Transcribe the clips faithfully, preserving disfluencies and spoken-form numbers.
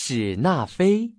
史那飞。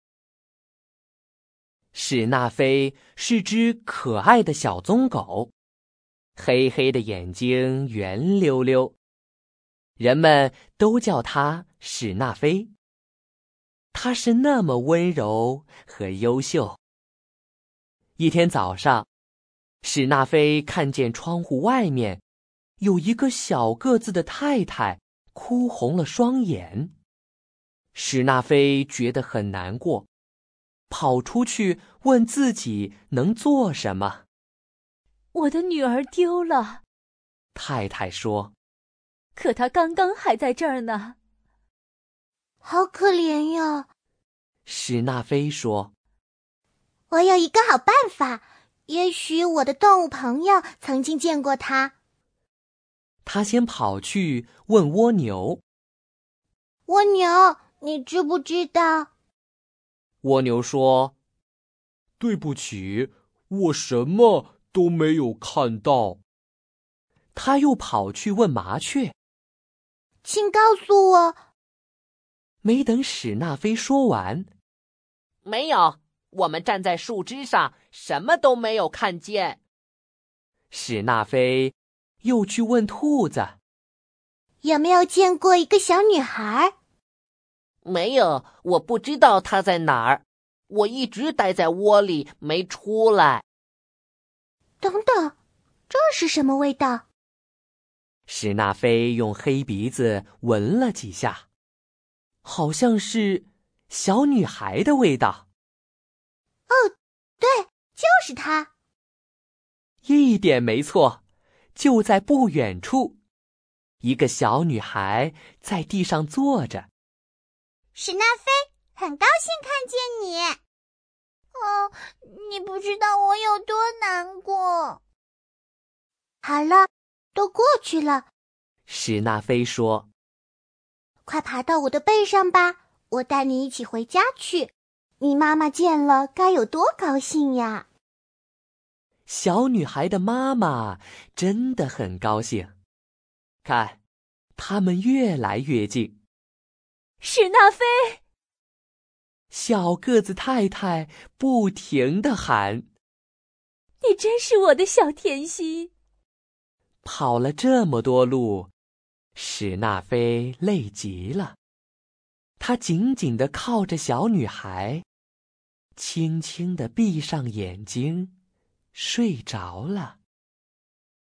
史那飞是只可爱的小棕狗，黑黑的眼睛圆溜溜，人们都叫它史那飞。它是那么温柔和优秀。一天早上，史那飞看见窗户外面有一个小个子的太太哭红了双眼。史那飞觉得很难过，跑出去问自己能做什么。 我的女儿丢了， 太太说， 可她刚刚还在这儿呢。 好可怜呀， 史那飞说， 我有一个好办法，也许我的动物朋友曾经见过它。 他先跑去问蜗牛。 蜗牛，你知不知道？ 蜗牛说， 对不起，我什么都没有看到。 他又跑去问麻雀。 请告诉我。 没等史那飞说完， 没有，我们站在树枝上，什么都没有看见。 史那飞又去问兔子， 有没有见过一个小女孩？ 没有，我不知道她在哪儿。我一直待在窝里没出来。 等等，这是什么味道？ 史那飞用黑鼻子闻了几下，好像是小女孩的味道。 哦，对，就是她。 一点没错，就在不远处，一个小女孩在地上坐着。 史那飞，很高兴看见你。哦，你不知道我有多难过。好了，都过去了。 史那飞说， 快爬到我的背上吧，我带你一起回家去。你妈妈见了该有多高兴呀！ 小女孩的妈妈真的很高兴。看，他们越来越近。 史那飞， 小个子太太不停地喊， 你真是我的小甜心。 跑了这么多路，史那飞累极了，他紧紧地靠着小女孩，轻轻地闭上眼睛，睡着了。